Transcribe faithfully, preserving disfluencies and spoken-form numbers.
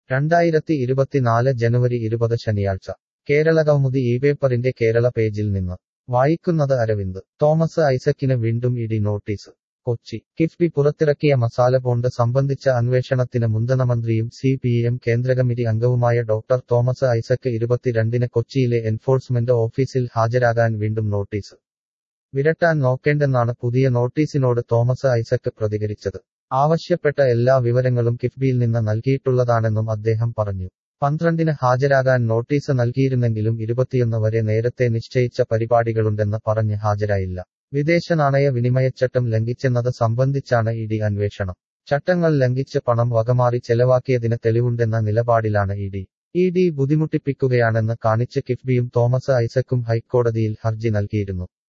രണ്ടായിരത്തി ഇരുപത്തിനാല് ജനുവരി ഇരുപത് ശനിയാഴ്ച കേരളകൗമുദി ഈ പേപ്പറിന്റെ കേരള പേജിൽ നിന്ന് വായിക്കുന്നത് അരവിന്ദ് തോമസ് ഐസക്കിന് വീണ്ടും E D notice Kochi KIIFB പുറത്തിറക്കിയ മസാല ബോണ്ട് സംബന്ധിച്ച അന്വേഷണത്തിന് മുൻധനമന്ത്രിയും സി പി എം കേന്ദ്രകമ്മിറ്റി അംഗവുമായ ഡോക്ടർ തോമസ് ഐസക്ക് ഇരുപത്തിരണ്ടിന് കൊച്ചിയിലെ എൻഫോഴ്സ്മെന്റ് ഓഫീസിൽ ഹാജരാകാൻ വീണ്ടും നോട്ടീസ് വിരട്ടാൻ നോക്കേണ്ടെന്നാണ് പുതിയ നോട്ടീസിനോട് തോമസ് ഐസക്ക് പ്രതികരിച്ചത്. ആവശ്യപ്പെട്ട എല്ലാ വിവരങ്ങളും കിഫ്ബിയിൽ നിന്ന് നൽകിയിട്ടുള്ളതാണെന്നും അദ്ദേഹം പറഞ്ഞു. പന്ത്രണ്ടിന് ഹാജരാകാൻ നോട്ടീസ് നൽകിയിരുന്നെങ്കിലും ഇരുപത്തിയൊന്ന് വരെ നേരത്തെ നിശ്ചയിച്ച പരിപാടികളുണ്ടെന്ന് പറഞ്ഞ് ഹാജരായില്ല. വിദേശ നാണയ വിനിമയച്ചട്ടം ലംഘിച്ചെന്നത് സംബന്ധിച്ചാണ് ഇ ഡി അന്വേഷണം. ചട്ടങ്ങൾ ലംഘിച്ച് പണം വകമാറി ചെലവാക്കിയതിന് തെളിവുണ്ടെന്ന നിലപാടിലാണ് ഇ ഡി. ഇ ഡി ബുദ്ധിമുട്ടിപ്പിക്കുകയാണെന്ന് കാണിച്ച് കിഫ്ബിയും തോമസ് ഐസക്കും ഹൈക്കോടതിയിൽ ഹർജി നൽകിയിരുന്നു.